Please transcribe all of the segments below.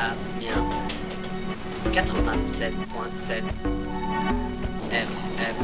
Amiens 87.7 FM.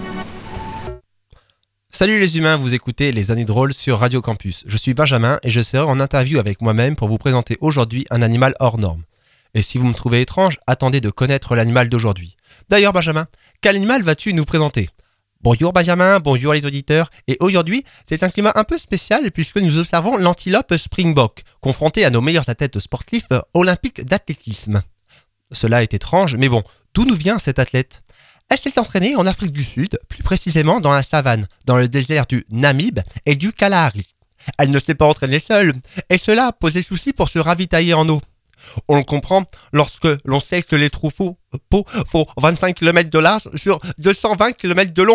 Salut les humains, vous écoutez Les Années Drôles sur Radio Campus. Je suis Benjamin et je serai en interview avec moi-même pour vous présenter aujourd'hui un animal hors norme. Et si vous me trouvez étrange, attendez de connaître l'animal d'aujourd'hui. D'ailleurs Benjamin, quel animal vas-tu nous présenter ? Bonjour Benjamin, bonjour les auditeurs. Et aujourd'hui, c'est un climat un peu spécial puisque nous observons l'antilope springbok, confronté à nos meilleurs athlètes sportifs olympiques d'athlétisme. Cela est étrange, mais bon, d'où nous vient cet athlète ? Elle s'est entraînée en Afrique du Sud, plus précisément dans la savane, dans le désert du Namib et du Kalahari. Elle ne s'est pas entraînée seule, et cela a posé souci pour se ravitailler en eau. On le comprend lorsque l'on sait que les troupeaux font 25 km de large sur 220 km de long.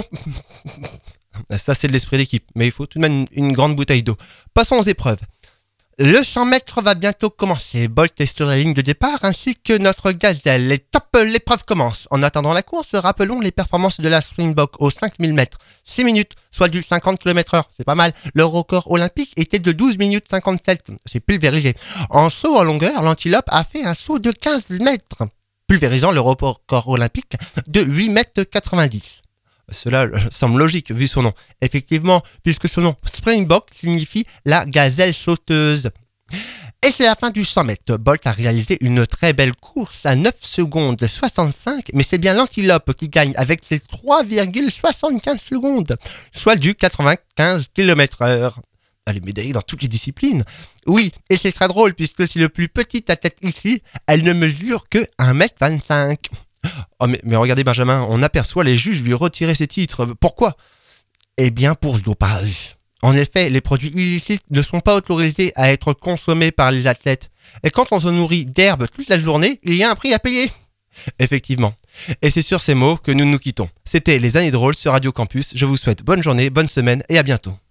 Ça c'est de l'esprit d'équipe, mais il faut tout de même une grande bouteille d'eau. Passons aux épreuves. Le 100 mètres va bientôt commencer. Bolt est sur la ligne de départ ainsi que notre gazelle. Les top, l'épreuve commence. En attendant la course, rappelons les performances de la Springbok aux 5000 mètres. 6 minutes, soit du 50 km/h. C'est pas mal. Le record olympique était de 12 minutes 57. C'est pulvérisé. En saut en longueur, l'antilope a fait un saut de 15 mètres, pulvérisant le record olympique de 8 mètres 90. Cela semble logique vu son nom. Effectivement, puisque son nom Springbok signifie la gazelle sauteuse. Et c'est la fin du 100 mètres. Bolt a réalisé une très belle course à 9 secondes 65, mais c'est bien l'antilope qui gagne avec ses 3,75 secondes, soit du 95 km/h. Elle est médaillée dans toutes les disciplines. Oui, et c'est très drôle puisque c'est le plus petit athlète ici, elle ne mesure que 1m25. Oh mais regardez Benjamin, on aperçoit les juges lui retirer ses titres. Pourquoi ? Eh bien pour dopage. En effet, les produits illicites ne sont pas autorisés à être consommés par les athlètes. Et quand on se nourrit d'herbe toute la journée, il y a un prix à payer. Effectivement. Et c'est sur ces mots que nous nous quittons. C'était Les Années Drôles sur Radio Campus. Je vous souhaite bonne journée, bonne semaine et à bientôt.